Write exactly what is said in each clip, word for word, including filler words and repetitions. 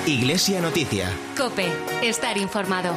Iglesia Noticia. COPE. Estar informado.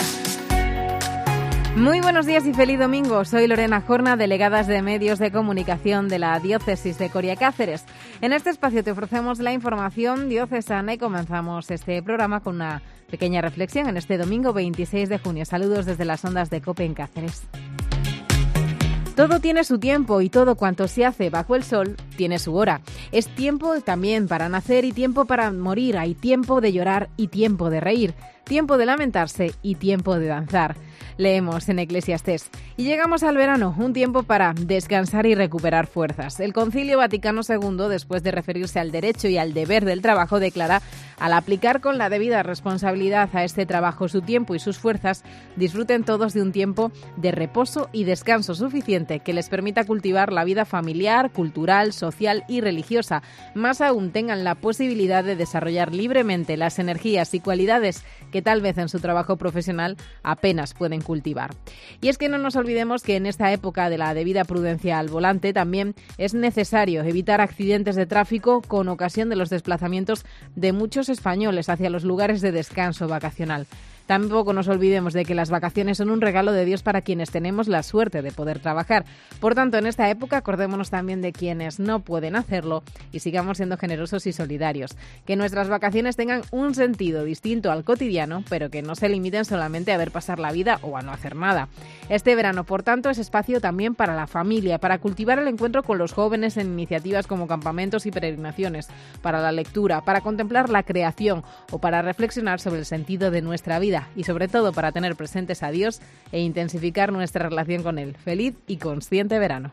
Muy buenos días y feliz domingo. Soy Lorena Jorna, delegada de Medios de Comunicación de la Diócesis de Coria Cáceres. En este espacio te ofrecemos la información diocesana y comenzamos este programa con una pequeña reflexión en este domingo veintiséis de junio. Saludos desde las ondas de COPE en Cáceres. Todo tiene su tiempo y todo cuanto se hace bajo el sol tiene su hora. Es tiempo también para nacer y tiempo para morir. Hay tiempo de llorar y tiempo de reír. Tiempo de lamentarse y tiempo de danzar. Leemos en Eclesiastés. Y llegamos al verano, un tiempo para descansar y recuperar fuerzas. El Concilio Vaticano segundo, después de referirse al derecho y al deber del trabajo, declara: al aplicar con la debida responsabilidad a este trabajo su tiempo y sus fuerzas, disfruten todos de un tiempo de reposo y descanso suficiente que les permita cultivar la vida familiar, cultural, social y religiosa. Más aún, tengan la posibilidad de desarrollar libremente las energías y cualidades que tal vez en su trabajo profesional apenas pueden cultivar. Y es que no nos olvidemos que en esta época de la debida prudencia al volante también es necesario evitar accidentes de tráfico con ocasión de los desplazamientos de muchos españoles hacia los lugares de descanso vacacional. Tampoco nos olvidemos de que las vacaciones son un regalo de Dios para quienes tenemos la suerte de poder trabajar. Por tanto, en esta época acordémonos también de quienes no pueden hacerlo y sigamos siendo generosos y solidarios. Que nuestras vacaciones tengan un sentido distinto al cotidiano, pero que no se limiten solamente a ver pasar la vida o a no hacer nada. Este verano, por tanto, es espacio también para la familia, para cultivar el encuentro con los jóvenes en iniciativas como campamentos y peregrinaciones, para la lectura, para contemplar la creación o para reflexionar sobre el sentido de nuestra vida. Y sobre todo para tener presentes a Dios e intensificar nuestra relación con Él. Feliz y consciente verano.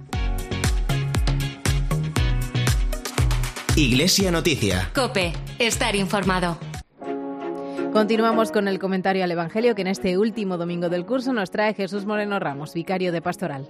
Iglesia Noticia. COPE. Estar informado. Continuamos con el comentario al Evangelio que en este último domingo del curso nos trae Jesús Moreno Ramos, vicario de Pastoral.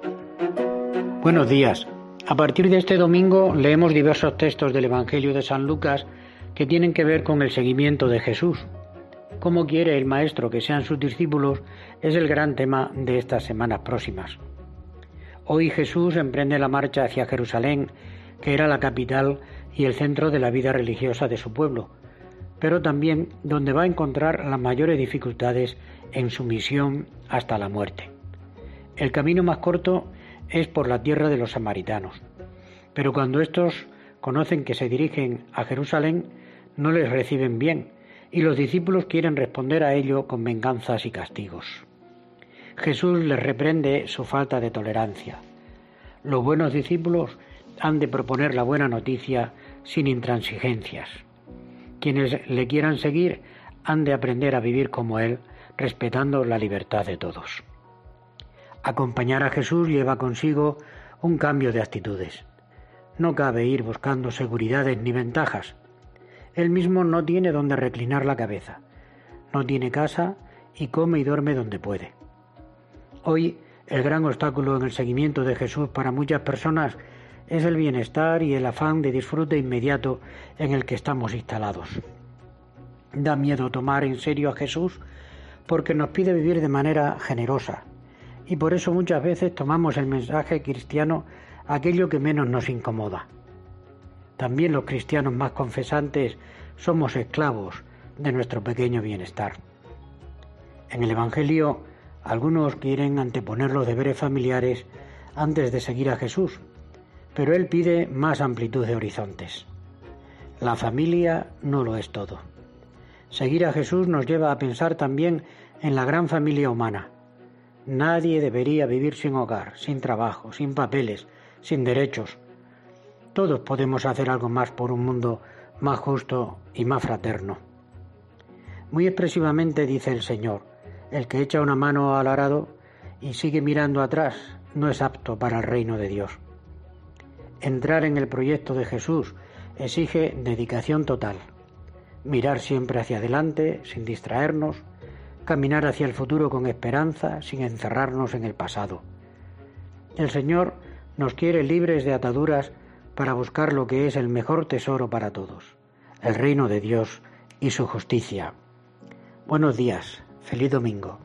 Buenos días. A partir de este domingo leemos diversos textos del Evangelio de San Lucas que tienen que ver con el seguimiento de Jesús. Cómo quiere el Maestro que sean sus discípulos es el gran tema de estas semanas próximas. Hoy Jesús emprende la marcha hacia Jerusalén, que era la capital y el centro de la vida religiosa de su pueblo, pero también donde va a encontrar las mayores dificultades en su misión hasta la muerte. El camino más corto es por la tierra de los samaritanos, pero cuando estos conocen que se dirigen a Jerusalén, no les reciben bien, y los discípulos quieren responder a ello con venganzas y castigos. Jesús les reprende su falta de tolerancia. Los buenos discípulos han de proponer la buena noticia sin intransigencias. Quienes le quieran seguir han de aprender a vivir como Él, respetando la libertad de todos. Acompañar a Jesús lleva consigo un cambio de actitudes. No cabe ir buscando seguridades ni ventajas. Él mismo no tiene donde reclinar la cabeza, no tiene casa y come y duerme donde puede. Hoy, el gran obstáculo en el seguimiento de Jesús para muchas personas es el bienestar y el afán de disfrute inmediato en el que estamos instalados. Da miedo tomar en serio a Jesús porque nos pide vivir de manera generosa y por eso muchas veces tomamos el mensaje cristiano aquello que menos nos incomoda. También los cristianos más confesantes somos esclavos de nuestro pequeño bienestar. En el Evangelio, algunos quieren anteponer los deberes familiares antes de seguir a Jesús, pero Él pide más amplitud de horizontes. La familia no lo es todo. Seguir a Jesús nos lleva a pensar también en la gran familia humana. Nadie debería vivir sin hogar, sin trabajo, sin papeles, sin derechos. Todos podemos hacer algo más por un mundo más justo y más fraterno. Muy expresivamente dice el Señor: el que echa una mano al arado y sigue mirando atrás no es apto para el reino de Dios. Entrar en el proyecto de Jesús exige dedicación total, mirar siempre hacia adelante sin distraernos, caminar hacia el futuro con esperanza sin encerrarnos en el pasado. El Señor nos quiere libres de ataduras para buscar lo que es el mejor tesoro para todos, el reino de Dios y su justicia. Buenos días, feliz domingo.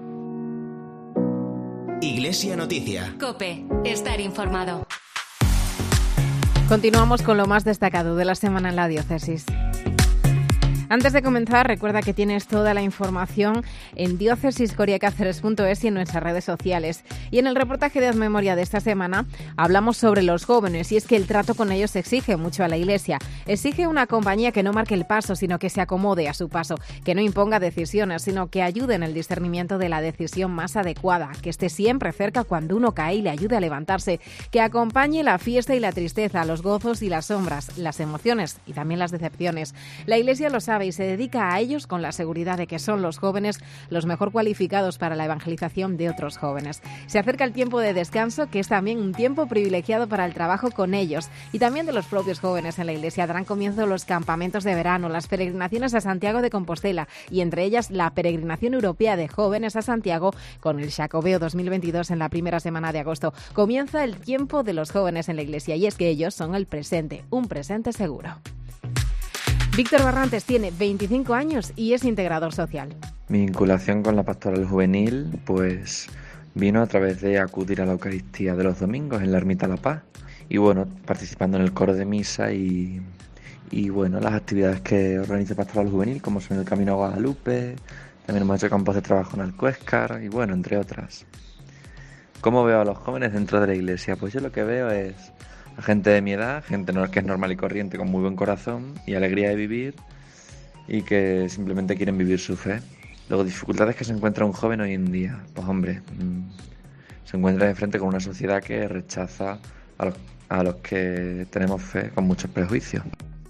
Iglesia Noticia. COPE. Estar informado. Continuamos con lo más destacado de la semana en la diócesis. Antes de comenzar, recuerda que tienes toda la información en diócesis coria cáceres punto es y en nuestras redes sociales. Y en el reportaje de Haz Memoria de esta semana hablamos sobre los jóvenes, y es que el trato con ellos exige mucho a la Iglesia. Exige una compañía que no marque el paso, sino que se acomode a su paso, que no imponga decisiones, sino que ayude en el discernimiento de la decisión más adecuada, que esté siempre cerca cuando uno cae y le ayude a levantarse, que acompañe la fiesta y la tristeza, los gozos y las sombras, las emociones y también las decepciones. La Iglesia lo sabe y se dedica a ellos con la seguridad de que son los jóvenes los mejor cualificados para la evangelización de otros jóvenes. Se acerca el tiempo de descanso, que es también un tiempo privilegiado para el trabajo con ellos y también de los propios jóvenes en la Iglesia. Darán comienzo los campamentos de verano, las peregrinaciones a Santiago de Compostela y entre ellas la peregrinación europea de jóvenes a Santiago con el Xacobeo dos mil veintidós en la primera semana de agosto. Comienza el tiempo de los jóvenes en la Iglesia y es que ellos son el presente, un presente seguro. Víctor Barrantes tiene veinticinco años y es integrador social. Mi vinculación con la pastoral juvenil pues vino a través de acudir a la Eucaristía de los domingos en la Ermita La Paz y bueno, participando en el coro de misa y, y bueno, las actividades que organiza Pastoral Juvenil, como son el Camino a Guadalupe, también hemos hecho campos de trabajo en Alcuéscar y bueno, entre otras. ¿Cómo veo a los jóvenes dentro de la Iglesia? Pues yo lo que veo es a gente de mi edad, gente que es normal y corriente, con muy buen corazón y alegría de vivir y que simplemente quieren vivir su fe. Luego, dificultades que se encuentra un joven hoy en día. Pues hombre, se encuentra de frente con una sociedad que rechaza a los, a los que tenemos fe con muchos prejuicios.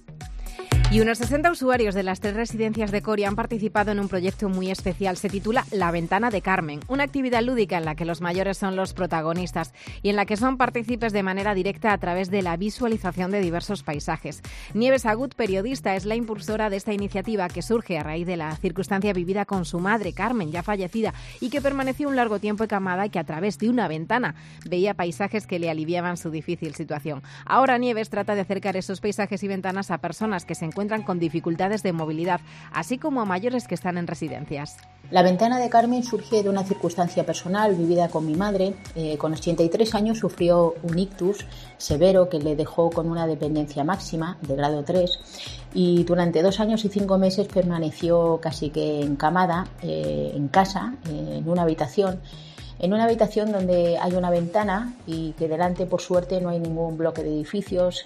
Y unos sesenta usuarios de las tres residencias de Coria han participado en un proyecto muy especial. Se titula La Ventana de Carmen, una actividad lúdica en la que los mayores son los protagonistas y en la que son partícipes de manera directa a través de la visualización de diversos paisajes. Nieves Agut, periodista, es la impulsora de esta iniciativa que surge a raíz de la circunstancia vivida con su madre, Carmen, ya fallecida, y que permaneció un largo tiempo encamada y que a través de una ventana veía paisajes que le aliviaban su difícil situación. Ahora Nieves trata de acercar esos paisajes y ventanas a personas que se encuentran encuentran con dificultades de movilidad, así como a mayores que están en residencias. La Ventana de Carmen surge de una circunstancia personal vivida con mi madre. Eh, con ochenta y tres años sufrió un ictus severo que le dejó con una dependencia máxima de grado tres y durante dos años y cinco meses permaneció casi que encamada eh, en casa, eh, en una habitación. En una habitación donde hay una ventana y que delante, por suerte, no hay ningún bloque de edificios.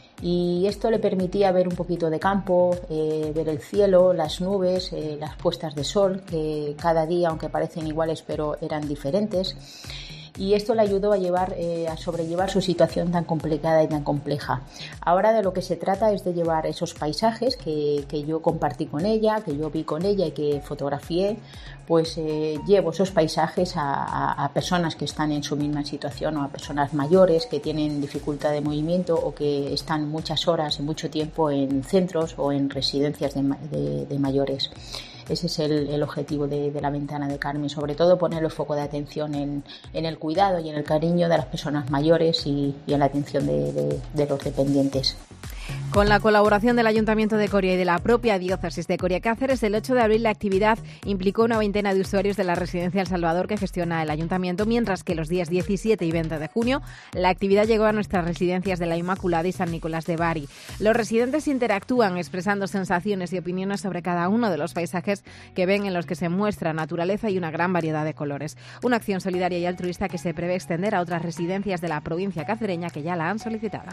Y esto le permitía ver un poquito de campo, eh, ver el cielo, las nubes, eh, las puestas de sol, que cada día, aunque parecen iguales, pero eran diferentes. Y esto le ayudó a, llevar, eh, a sobrellevar su situación tan complicada y tan compleja. Ahora de lo que se trata es de llevar esos paisajes que, que yo compartí con ella, que yo vi con ella y que fotografié, pues eh, llevo esos paisajes a, a, a personas que están en su misma situación o a personas mayores que tienen dificultad de movimiento o que están muchas horas y mucho tiempo en centros o en residencias de, de, de mayores. Ese es el, el objetivo de, de la Ventana de Carmen, sobre todo poner el foco de atención en, en el cuidado y en el cariño de las personas mayores y, y en la atención de, de, de los dependientes. Con la colaboración del Ayuntamiento de Coria y de la propia Diócesis de Coria Cáceres, el ocho de abril la actividad implicó una veintena de usuarios de la Residencia El Salvador que gestiona el Ayuntamiento, mientras que los días diecisiete y veinte de junio la actividad llegó a nuestras residencias de la Inmaculada y San Nicolás de Bari. Los residentes interactúan expresando sensaciones y opiniones sobre cada uno de los paisajes que ven, en los que se muestra naturaleza y una gran variedad de colores. Una acción solidaria y altruista que se prevé extender a otras residencias de la provincia cacereña que ya la han solicitado.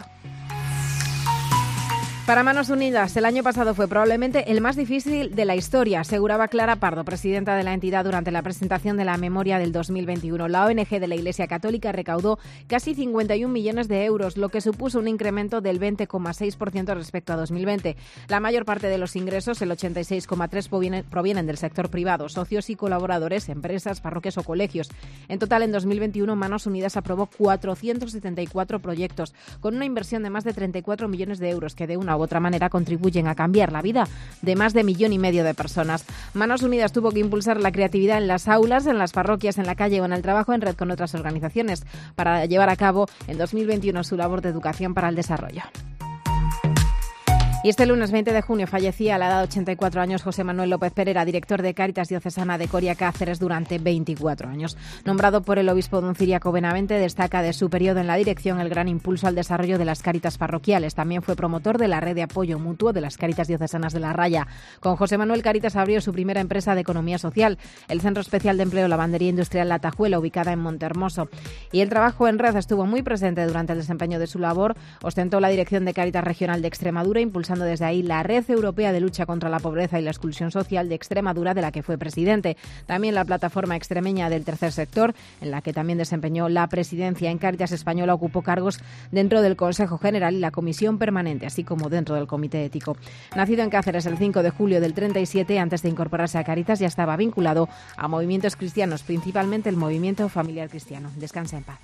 Para Manos Unidas, el año pasado fue probablemente el más difícil de la historia, aseguraba Clara Pardo, presidenta de la entidad, durante la presentación de la memoria del dos mil veintiuno. La O N G de la Iglesia Católica recaudó casi cincuenta y un millones de euros, lo que supuso un incremento del veinte coma seis por ciento respecto a dos mil veinte. La mayor parte de los ingresos, el ochenta y seis coma tres por ciento, provienen del sector privado, socios y colaboradores, empresas, parroquias o colegios. En total, en dos mil veintiuno, Manos Unidas aprobó cuatrocientos setenta y cuatro proyectos, con una inversión de más de treinta y cuatro millones de euros, que de una u otra manera contribuyen a cambiar la vida de más de millón y medio de personas. Manos Unidas tuvo que impulsar la creatividad en las aulas, en las parroquias, en la calle o en el trabajo en red con otras organizaciones para llevar a cabo en dos mil veintiuno su labor de educación para el desarrollo. Y este lunes veinte de junio fallecía a la edad de ochenta y cuatro años José Manuel López Perera, director de Cáritas Diocesana de Coria Cáceres durante veinticuatro años. Nombrado por el obispo don Ciriaco Benavente, destaca de su periodo en la dirección el gran impulso al desarrollo de las cáritas parroquiales. También fue promotor de la red de apoyo mutuo de las Cáritas Diocesanas de La Raya. Con José Manuel Cáritas abrió su primera empresa de economía social, el Centro Especial de Empleo Lavandería Industrial La Tajuela, ubicada en Montehermoso. Y el trabajo en red estuvo muy presente durante el desempeño de su labor. Ostentó la dirección de Cáritas Regional de Extremadura, impulsando desde ahí la Red Europea de Lucha contra la Pobreza y la Exclusión Social de Extremadura, de la que fue presidente. También la Plataforma Extremeña del Tercer Sector, en la que también desempeñó la presidencia. En Cáritas Española ocupó cargos dentro del Consejo General y la Comisión Permanente, así como dentro del Comité Ético. Nacido en Cáceres el cinco de julio del treinta y siete, antes de incorporarse a Cáritas ya estaba vinculado a movimientos cristianos, principalmente el Movimiento Familiar Cristiano. Descansa en paz.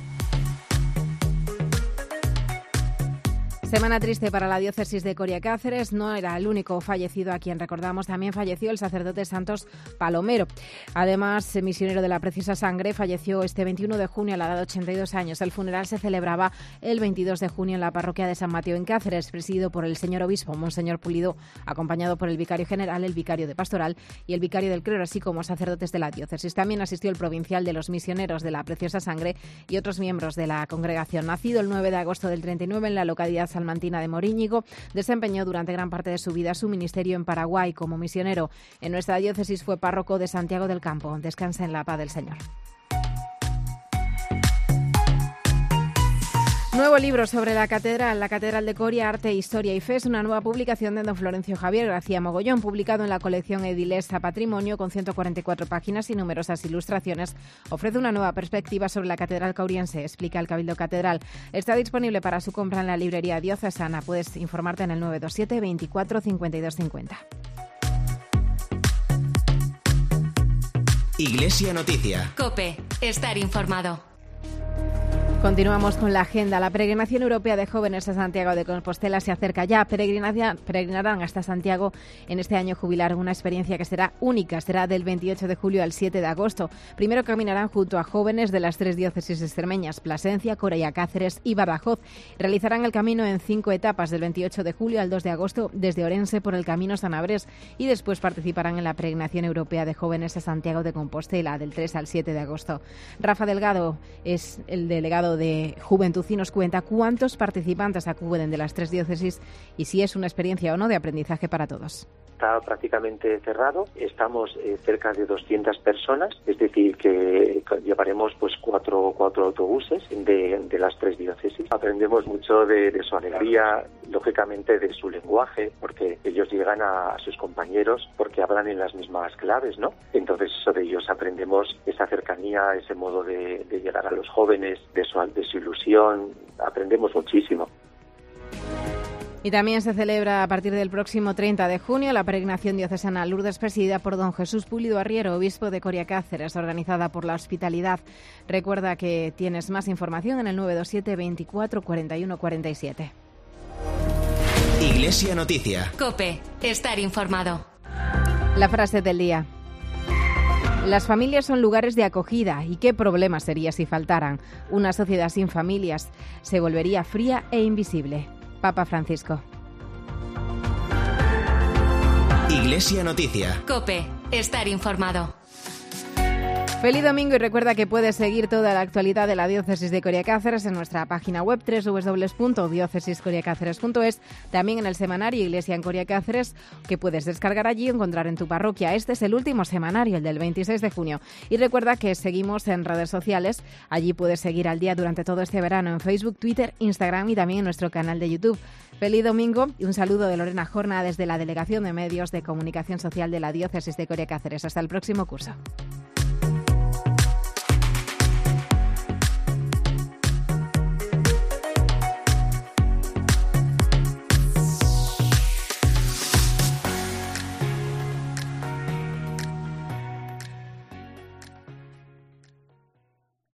Semana triste para la diócesis de Coria Cáceres. No era el único fallecido a quien recordamos. También falleció el sacerdote Santos Palomero. Además, misionero de la Preciosa Sangre, falleció este veintiuno de junio a la edad de ochenta y dos años. El funeral se celebraba el veintidós de junio en la parroquia de San Mateo en Cáceres, presidido por el señor obispo, Monseñor Pulido, acompañado por el vicario general, el vicario de pastoral y el vicario del clero, así como sacerdotes de la diócesis. También asistió el provincial de los misioneros de la Preciosa Sangre y otros miembros de la congregación. Nacido el nueve de agosto del treinta y nueve en la localidad salmantina de Moríñigo, desempeñó durante gran parte de su vida su ministerio en Paraguay como misionero. En nuestra diócesis fue párroco de Santiago del Campo. Descansa en la paz del Señor. Nuevo libro sobre la catedral, la Catedral de Coria, Arte, Historia y Fe. Es una nueva publicación de don Florencio Javier García Mogollón, publicado en la colección Edilesa Patrimonio, con ciento cuarenta y cuatro páginas y numerosas ilustraciones. Ofrece una nueva perspectiva sobre la Catedral Cauriense, explica el Cabildo Catedral. Está disponible para su compra en la librería diocesana. Puedes informarte en el nueve dos siete, veinticuatro, cincuenta y dos cincuenta. Iglesia Noticia. COPE. Estar informado. Continuamos con la agenda. La peregrinación europea de jóvenes a Santiago de Compostela se acerca ya. Peregrinarán hasta Santiago en este año jubilar, una experiencia que será única. Será del veintiocho de julio al siete de agosto. Primero caminarán junto a jóvenes de las tres diócesis extremeñas, Plasencia, Coria Cáceres y Badajoz. Realizarán el camino en cinco etapas, del veintiocho de julio al dos de agosto, desde Orense por el Camino Sanabrés, y después participarán en la peregrinación europea de jóvenes a Santiago de Compostela, del tres al siete de agosto. Rafa Delgado es el delegado de Juventud y nos cuenta cuántos participantes acuden de las tres diócesis y si es una experiencia o no de aprendizaje para todos. Está prácticamente cerrado, estamos eh, cerca de doscientas personas, es decir que llevaremos pues cuatro, cuatro autobuses de, de las tres diócesis. Aprendemos mucho de, de su alegría, lógicamente de su lenguaje, porque ellos llegan a, a sus compañeros porque hablan en las mismas claves, ¿no? Entonces eso de ellos aprendemos esa cercanía, ese modo de, de llegar a los jóvenes, de su, de su ilusión, aprendemos muchísimo. Y también se celebra a partir del próximo treinta de junio la peregrinación diocesana a Lourdes, presidida por don Jesús Pulido Arriero, obispo de Coria Cáceres, organizada por la Hospitalidad. Recuerda que tienes más información en el nueve dos siete, veinticuatro, cuarenta y uno, cuarenta y siete. Iglesia Noticia. COPE. Estar informado. La frase del día. Las familias son lugares de acogida. ¿Y qué problema sería si faltaran? Una sociedad sin familias se volvería fría e invisible. Papa Francisco. Iglesia Noticia. COPE. Estar informado. Feliz domingo y recuerda que puedes seguir toda la actualidad de la diócesis de Coria Cáceres en nuestra página web doble u doble u doble u punto diócesis coria cáceres punto es, también en el semanario Iglesia en Coria Cáceres, que puedes descargar allí y encontrar en tu parroquia. Este es el último semanario, el del veintiséis de junio. Y recuerda que seguimos en redes sociales, allí puedes seguir al día durante todo este verano en Facebook, Twitter, Instagram y también en nuestro canal de YouTube. Feliz domingo y un saludo de Lorena Jorna desde la Delegación de Medios de Comunicación Social de la diócesis de Coria Cáceres. Hasta el próximo curso.